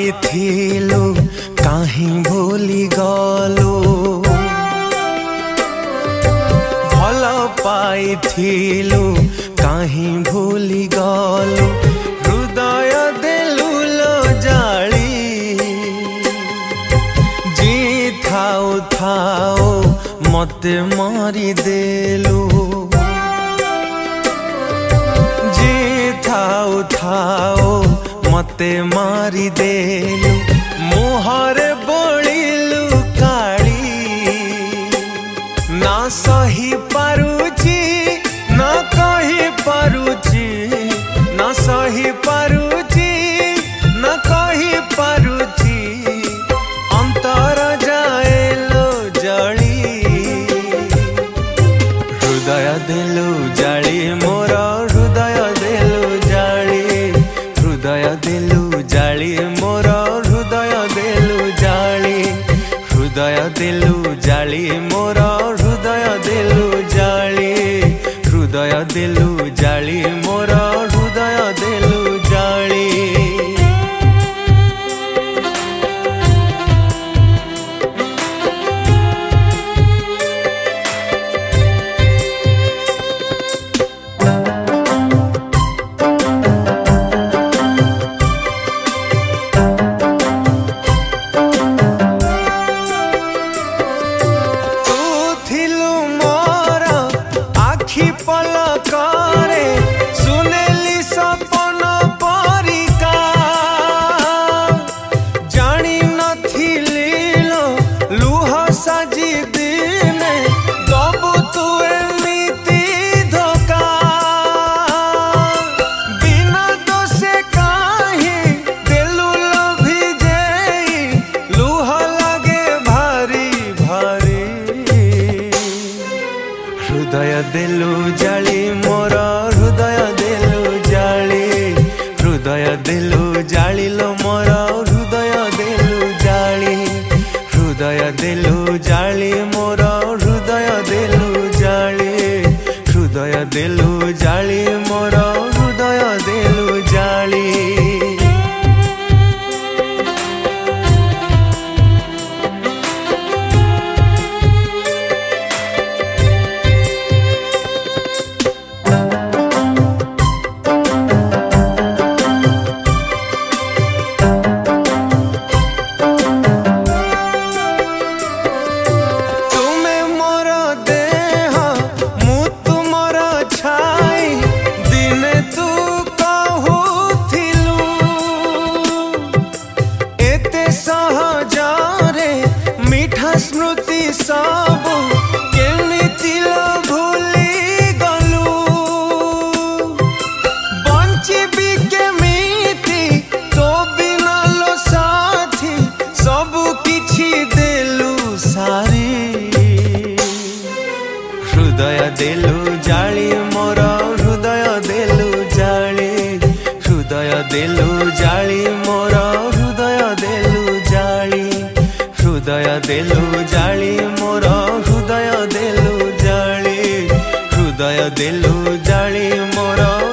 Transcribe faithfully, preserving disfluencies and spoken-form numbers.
पाइथिलु काहीं भूली गलु भल पाइथिलु काहीं भूली गलु हृदय देलु लो जाली जी थाओ थाओ मते मारी देलु जी थाओ थाओ मते मारी देलु मुहरे बोलिलु काली ना सही पारुची ना कही पारुची ना सही पारुची ना कही पारुची अंतर जाएलो जली हृदय देलु जाली मोर हृदय देलु जाली हृदय देलु जाली मोर हृदय देलु जाली हृदय देलु जाली मोर हृदय देलु जाली हृदय देलु जाली मोर हृदय देलु जाली पलकारे सुनेली सपन परिका जानी नथिली लो लुह साजी दिने दबु तू एमिति धोका बिना दोषे काहे देलु लभी जेई लुह लागे भारी भारी हृदय देलु जाली मोर हृदय देलु जाली हृदय देलु जाली लो मोर हृदय देलु जाली हृदय देलु जाली मोर हृदय देलु जाली हृदय देलु जाली मोर हृदय देलु जाली स्मृति सब केमिति भूली गलु बंचिबी केमिति तो बिना लो साथी सब किछि देलु सारी हृदय देलु जाली मोर हृदय देलु जाली हृदय देलु जाली मोर हृदय देलु जाली हृदय देलु जाली मोर हृदय देलु जाली हृदय देलु जाली मोर